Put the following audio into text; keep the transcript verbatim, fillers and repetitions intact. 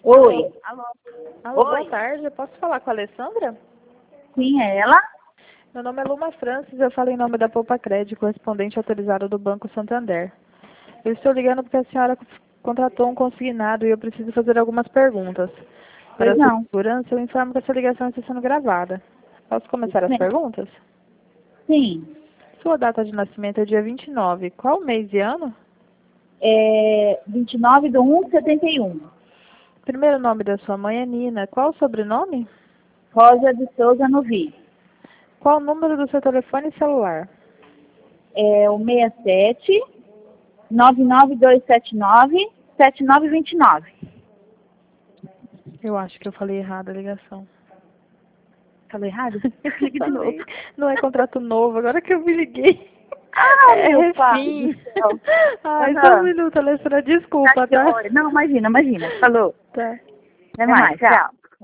Oi. Alô? Alô, Oi. boa tarde. Eu posso falar com a Alessandra? Sim, é ela? Meu nome é Luma Francis, eu falo em nome da Poupa Crédito, correspondente autorizado do Banco Santander. Eu estou ligando porque a senhora contratou um consignado e eu preciso fazer algumas perguntas. Para Pois a sua não. segurança, eu informo que essa ligação está sendo gravada. Posso começar as Sim. perguntas? Sim. Sua data de nascimento é dia vinte e nove. Qual mês e ano? É vinte e nove de um de setenta e um. Primeiro nome da sua mãe é Nina. Qual o sobrenome? Rosa de Souza Novi. Qual o número do seu telefone celular? É o seis sete nove nove dois sete nove sete nove dois nove. Eu acho que eu falei errado a ligação. Falei errado? Ligue de novo. Falei. Não é contrato novo, agora que eu me liguei. Ah, É meu pai refim. do céu. Ai, só um Aham. minuto, Alessandra, Tá desculpa, que tá? hora? Não, imagina, imagina. Falou. Tá. Até mais, tchau.